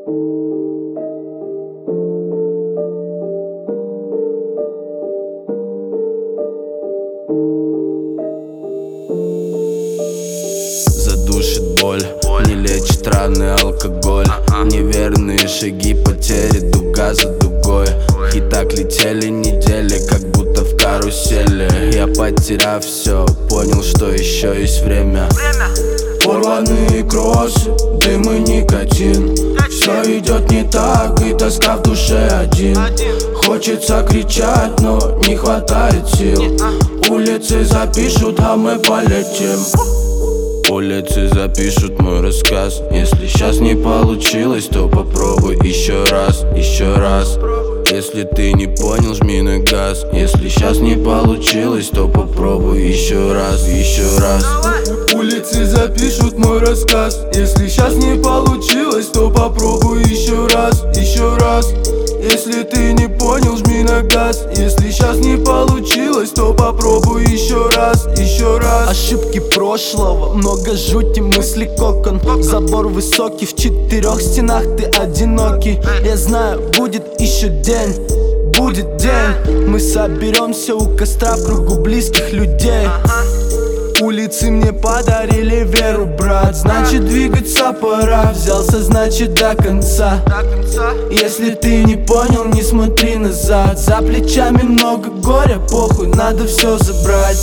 Задушит боль, не лечит раны алкоголь. Неверные шаги, потери дуга за дугой. И так летели недели, как будто в карусели. Я, потеряв все, понял, что еще есть время. Порванные кроссы, дым и никотин. Все идет не так, и тоска в душе один. Хочется кричать, но не хватает сил. Улицы запишут, а мы полетим. Улицы запишут мой рассказ. Если сейчас не получилось, то попробуй еще раз, еще раз. Если ты не понял, жми на газ. Если сейчас не получилось, то попробуй еще раз, еще раз. Улицы запишут мой рассказ. Если сейчас не получилось, то попробуй еще раз, еще раз. Если ты не понял, жми на газ. Если сейчас не получилось, то попробуй еще раз, еще раз. Ошибки прошлого, много жути, мысли кокон. Забор высокий, в 4 стенах ты одинокий. Я знаю, будет еще день, будет день. Мы соберемся у костра в кругу близких людей. Улицы мне подарили веру, брат. Значит, двигаться пора. Взялся, значит, до конца. Если ты не понял, не смотри назад. За плечами много горя, похуй, надо все забрать.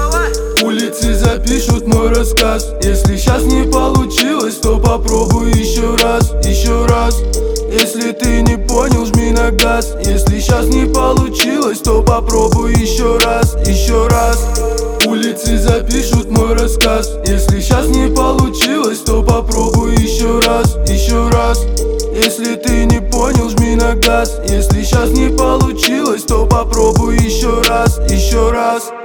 Улицы запишут мой рассказ. Если сейчас не получилось, то попробуй еще раз, еще раз. Если ты не понял, жми на газ. Если сейчас не получилось, то попробуй еще раз, еще раз. Улицы запишут мой рассказ. Если сейчас не получилось, то попробуй еще раз, еще раз. Если ты не понял, жми на газ. Если сейчас не получилось, то попробуй еще раз, еще раз.